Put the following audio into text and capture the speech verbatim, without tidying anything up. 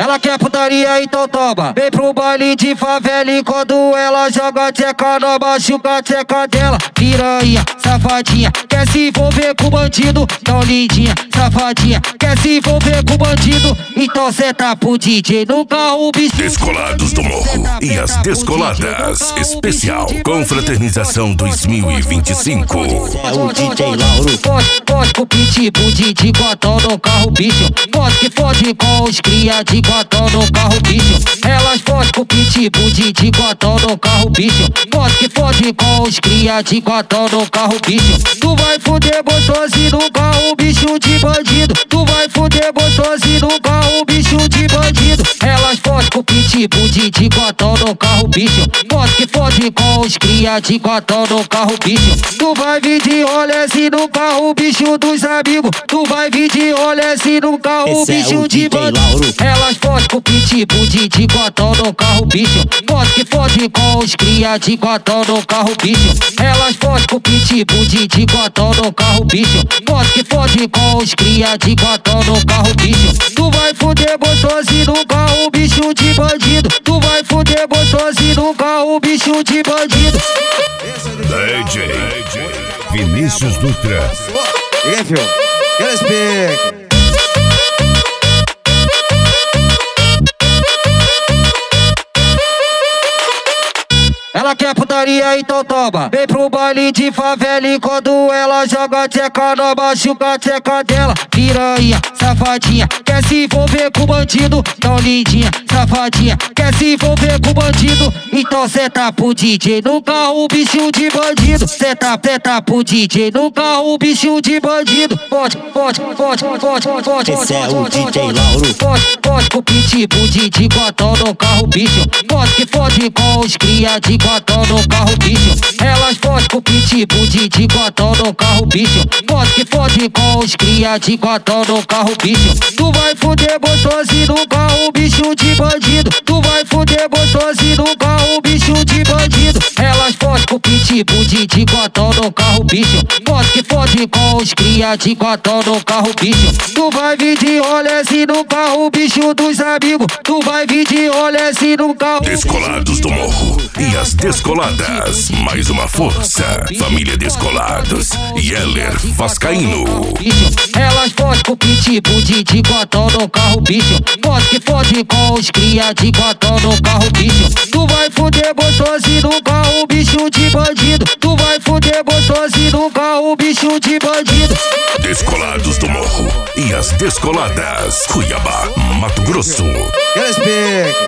Ela quer putaria, então toma. Vem pro baile de favela e quando ela joga tcheca, não machuca a tcheca dela. Piranha, safadinha, quer se envolver com bandido? Tão lindinha, safadinha, quer se envolver com bandido? Então cê tá pro D J no carro, bicho. Descolados do Morro e as Descoladas. Especial Confraternização dois mil e vinte e cinco. É o D J Lauro. Pode, pode com o pitbull de de cotão no carro, bicho. Pode que fode com os cria de cotão no carro, bicho. Elas fode com o pitbull de de cotão no carro, bicho. Pode que fode com os cria de cotão no carro, bicho. Tu vai fuder gostosinho no carro, bicho de bandido. Tu vai fuder gostosinho no carro, bicho de bandido. Elas fode com o pitbull de de cotão no carro, bicho. Pode que fode com os cria de cotão no carro, bicho. Tu vai vir de rolezinho no carro, bicho dos amigos. Tu vai vir de rolezinho no carro, Esse bicho é o de D J bandido. Lauro. Elas fode com o pitbull de de cotão no carro, bicho. Pode que fode com os cria de cotão no carro, bicho. Elas fode com o pitbull de de cotão no carro, bicho. Pode que fode com os cria de cotão no carro, bicho. Tu vai fuder gostosinho no carro, bicho de bandido. Tu vai fuder gostosinho no carro, bicho de bandido. D J Vinícius Dutra. E aí, filho? Quero speak. Ela quer putaria, então toma. Vem pro baile de favela e quando ela joga tcheca, não machuca a tcheca dela. Piranha, safadinha, quer se envolver com bandido? Tão lindinha, safadinha, quer se envolver com bandido? Então cê tá pro D J no carro, bicho de bandido. Cê tá, cê tá pro D J no carro, bicho de bandido. Pode, pode, pode, pode, pode. Esse é o D J Lauro. Pode, pode com o pitbull de de cotão no carro, bicho. Pode que fode com os cria de cotão no carro, bicho. Elas fode com o pitbull de de cotão no carro, bicho. Pode que fode com os cria de cotão no carro, bicho. Tu vai fuder gostosinho no carro, bicho de bandido. Tu vai fuder gostosinho no carro, bicho de bandido. Elas fode com o pitbull de de cotão no carro, bicho. Pode que fode com os cria de cotão no carro, bicho. Tu vai vir de rolezinho no carro, bicho dos amigos. Tu vai vir de rolezinho no carro. Descolados do Morro e as Descoladas. Mais uma força. Família Descolados. Yeller Vascaíno. Bicho, elas fode com o pitbull de de cotão no carro, bicho. Pode que fode com os cria de cotão no carro, bicho. Tu vai fuder gostosinho no carro, bicho de bandido. Tu vai fuder gostosinho no carro, bicho de bandido. Descolados do Morro e as Descoladas. Cuiabá, Mato Grosso. Quero speak.